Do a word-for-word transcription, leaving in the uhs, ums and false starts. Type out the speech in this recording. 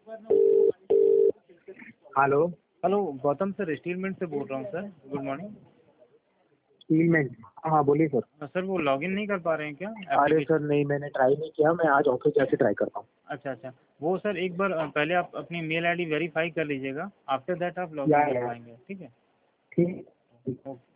Hello. Hello Gautam sir, settlement से बोल रहा हूँ सर। Good morning. स्टीलमेंट, हाँ बोलिए सर। सर वो लॉगिन नहीं कर पा रहे हैं क्या अरे एप्लीकेशन? सर नहीं, मैंने ट्राई नहीं किया, मैं आज ऑफिस जाके ट्राई करता हूँ। अच्छा अच्छा, वो सर एक बार अ, पहले आप अपनी मेल आईडी वेरीफाई कर लीजिएगा, आफ्टर दैट आप लॉगिन या कर या पाएंगे। ठीक है। ठीक। ओके।